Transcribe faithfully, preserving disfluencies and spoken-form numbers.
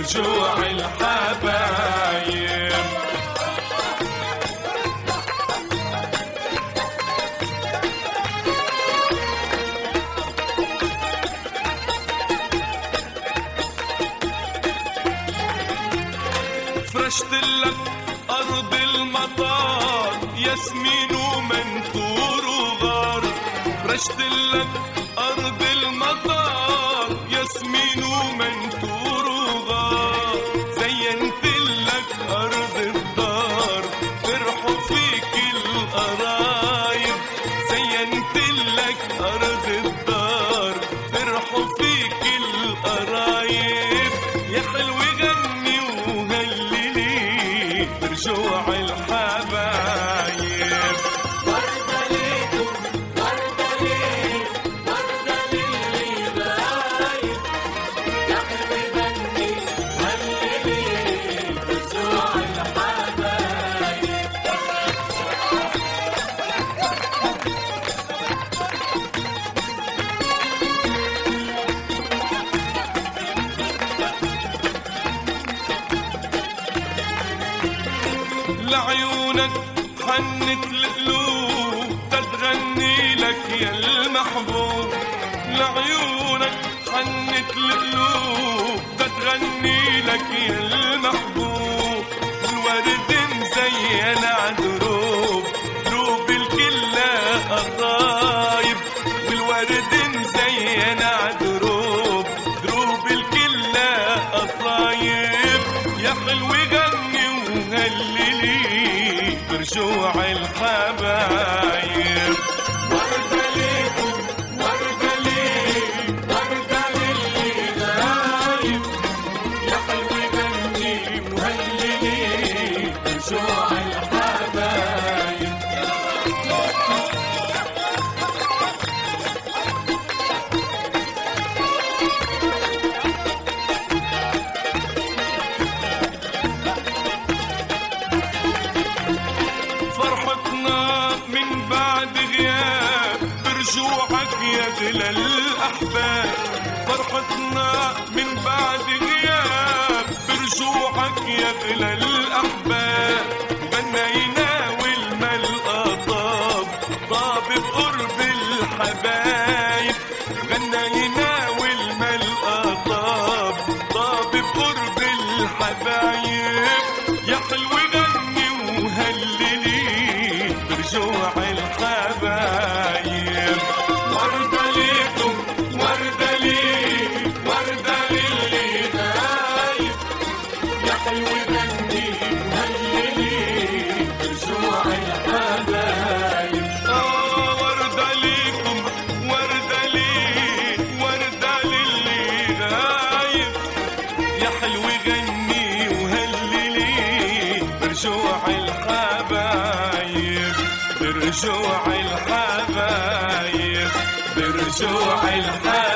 برجوع الحبايب. فرشت لك أرض المطار ياسمين ومنثور وغار، فرشت لك أرض المطار ياسمين ومنثور وغار، زينت لك أرض الدار فرحوا فيك القرايب، زينت لك أرض الدار فرحوا فيك القرايب، يا حلو غني وهللي برجوع الحبايب. وردة ليكم وردة ليه وردة للي بايب، يا حلو غني هللي برجوع الحبايب. لعيونك حنت القلوب تتغني لك يا المحبوب، لعيونك حنت القلوب تتغني لك يا المحبوب، الورد مزين عدروب دروب الكلة قطايب، والورد مزين عدروب دروب الكلة قطايب، يا حلو غني وهللي برجوع الحبايب. وردة ليكم وردة ليه وردة للي بايب، يا حلو غني وهللي برجوع الحبايب. فرحتنا من بعد غياب برجوعك يا غلى الأحباب، فرحتنا من بعد غياب برجوعك يا غلى الأحباب، غنينا والملقى طاب طاب بقرب الحبايب، غنينا والملقى طاب طاب بقرب الحبايب، يا حلو غني وهللي برجوع الحبايب. وردة ليكم وردة ليه وردة للي بايب، يا حلو غني وهللي برجوع الحبايب. آه وردة ليكم وردة لي وردة للي غايب، يا حلو غني وهللي برجوع الحبايب، برجوع الحبايب برجوع الحبايب.